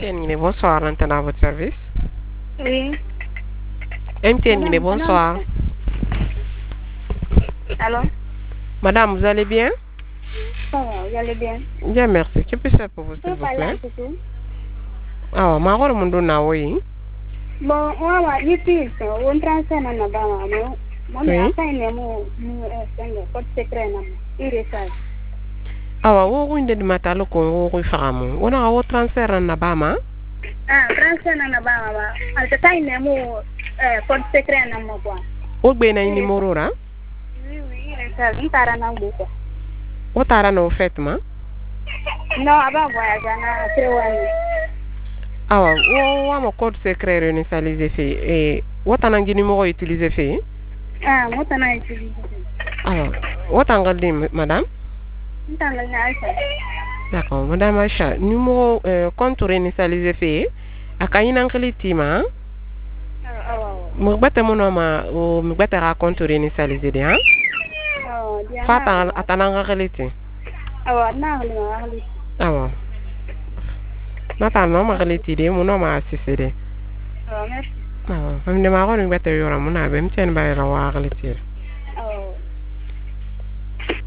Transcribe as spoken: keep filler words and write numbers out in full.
T N Guinée, bonsoir, l'antenne à votre service. Oui. M T N Guinée, bonsoir. Allô? Madame, vous allez bien? Ça va, vous allez bien? Bien, merci. Que puis-je faire pour vous, s'il vous plaît? Ah, ma rôle mon don oui. Bon, moi, ma vie, on transfère na na ba ma. Moi, mais après ne mo mo senga code secret na. Il ça. Ah, wo ko inde matalo ko wo ko faramu. Wona wo transfert na ba ma? Ah, transfert na na ba ma. Al ta ne mo eh code secret na mo quoi. O gbe na numéro ra? Oui, oui, il ça. Il tara na bo ko. O tara no fait ma? Non, aba voyage na trewani. Ah, wo wa mo code secret réinitialisé fait et wo tanangi numéro utilisé fait? Ah, mo tana utilisé. Ah, wo tangal di madame? Ntangal na Aisha. D'accord, madame Aisha, numéro euh, compte réinitialisé fait akayina nklitima. Mo gbata mo no ma o mo gbata ra compte réinitialisé de hein? Oh, dia. Fata atananga kliti. Awa na hali ma hali. Awa. Nata no ma kliti de mo no ma assisté de. Oh, merci. Awa, am de ma ko ni gbata yora mo na bem ten bay ra wa kliti.